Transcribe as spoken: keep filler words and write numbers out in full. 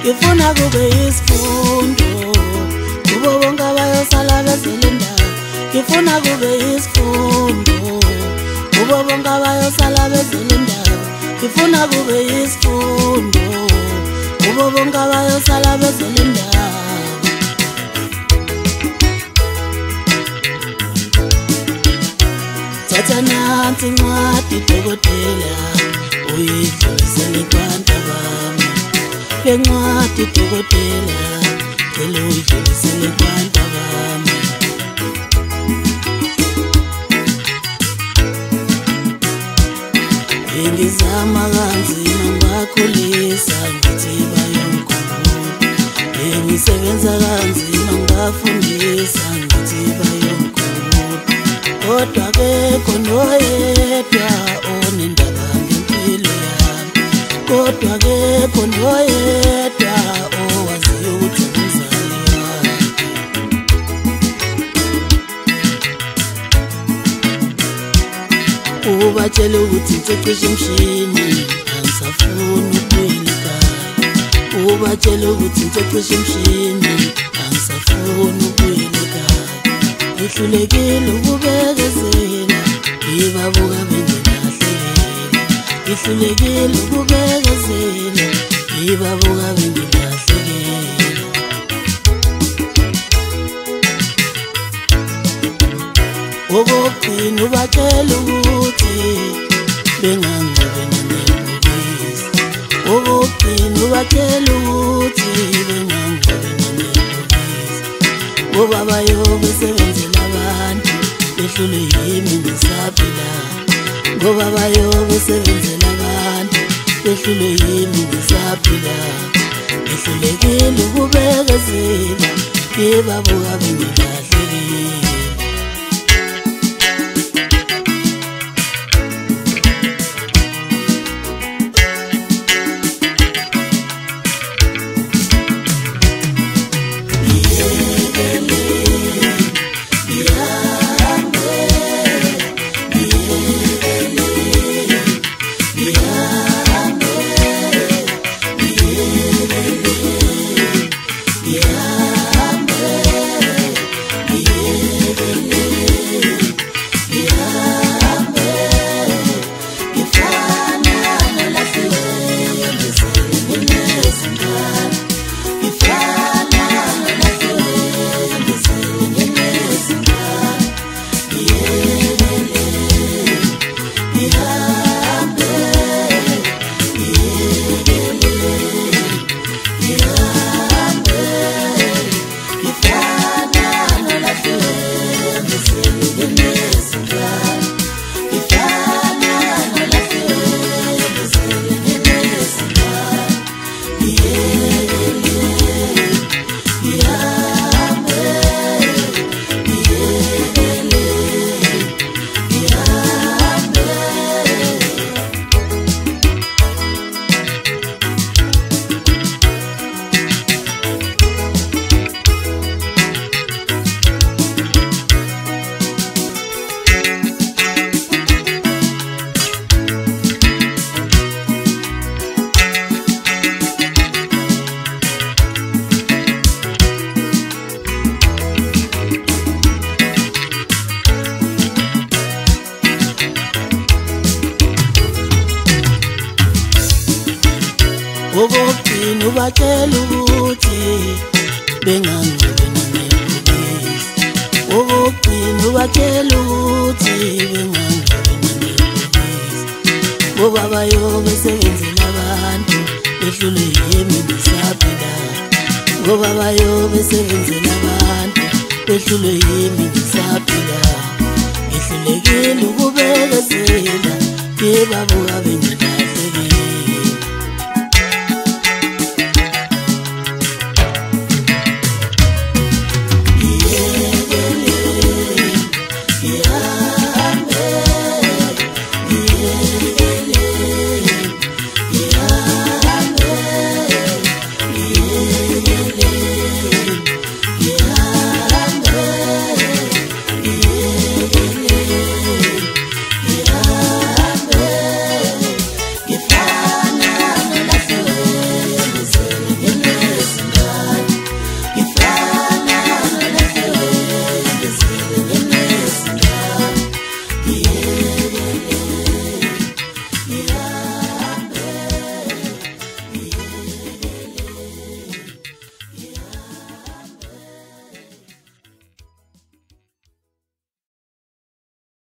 ngifuna kube isifundo kubo bonke abayosala bezele ndawo. Ngifuna kube isifundo kubo bonke abayosala bezele ndawo. Ngifuna kube isifundo kubo bonke abayosala bezele ndawo. Thatha nansi incwadi dokotela uyidlulisele kwabantwana. Le ncwadi dokotela cela uyidlulisele kwabantwana. Ngizama kanzima ngakhulisa ngithi bayomkhumbulo. Ngisebenza kanzima ngafundisa ngithi bayomkhumbulo. Kodwa akekho noyedwa onendaba ngempilo yami. Kodwa akekho noyedwa owaziyo ukuthi umzali wami. Ubatshela ukuthi ngiceceshe imshini angisafuni ukubuyela ekhaya. Ubatshela ukuthi ngiceceshe imshini angisafuni ukubuyela ekhaya. Ngihlulekile ukubekezela ngibabuka bengilahlekela. Ngihlulekile ukubekezela ngibabuka bengilahlekela. Okokugcina ubatshela ukuthi bengangcobi nangebhokisi. Okokugcina ubatshela ukuthi bengangcobi nangebhokisi. Ngoba bayobe sebenzela abantu behlule yimi ngisaphila. Ngoba bayobe sebenzela abantu behlule yimi ngisaphila. Ngihlulekile ukubekezela ngibabuka bengilahlekile. Okokugcina ubatshela ukuthi bengangcobi nangebhokisi. Okokugcina ubatshela ukuthi bengangcobi nangebhokisi. Ngoba bayobe sebenzela abantu behlule yimi ngisaphila. Ngoba bayobe sebenzela abantu behlule yimi ngisaphila. Ngihlulekile ukubekezela ngibabuka bengilahlekile.